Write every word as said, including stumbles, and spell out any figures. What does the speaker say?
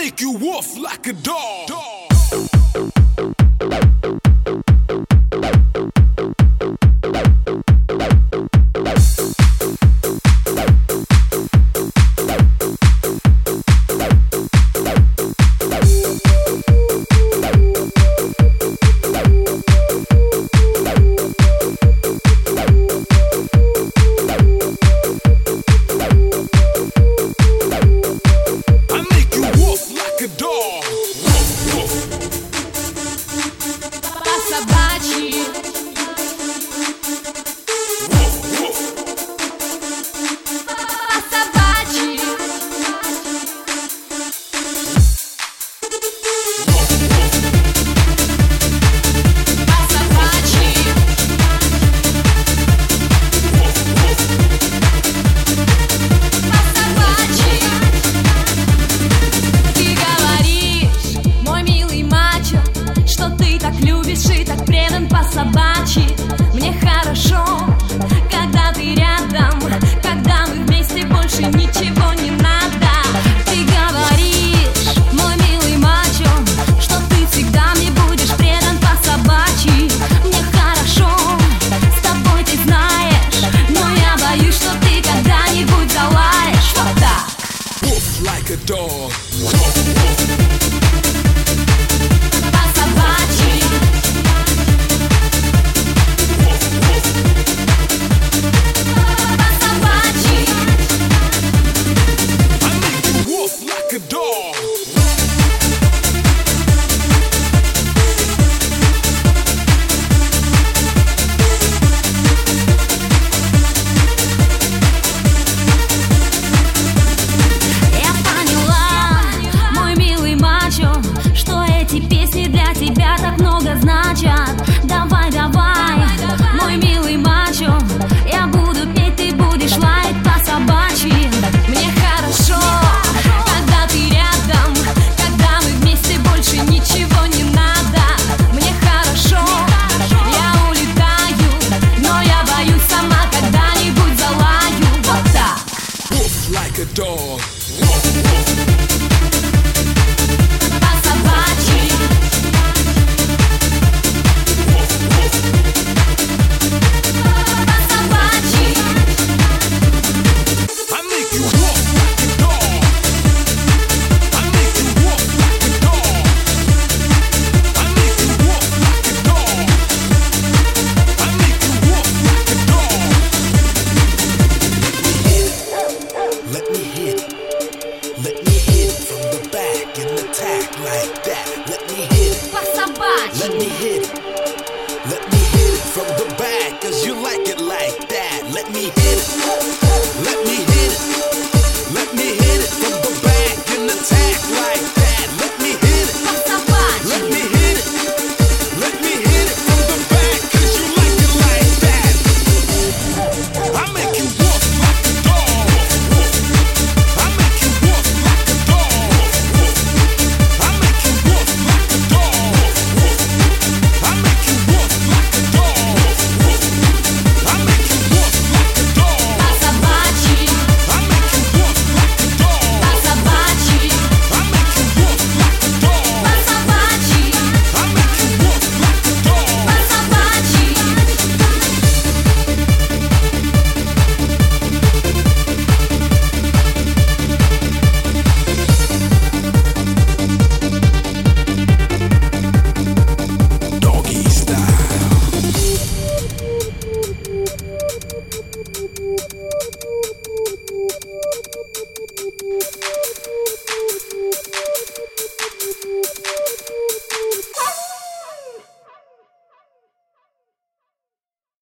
make you woof like a dog. Собачьи, мне хорошо, когда ты рядом, когда мы вместе, больше ничего не надо. Ты говоришь, мой милый мачо, что ты всегда мне будешь предан по-собачьи. Мне хорошо, с тобой ты знаешь, но я боюсь, что ты когда-нибудь залаешь. Вот так. Woof like a dog. Like a dog.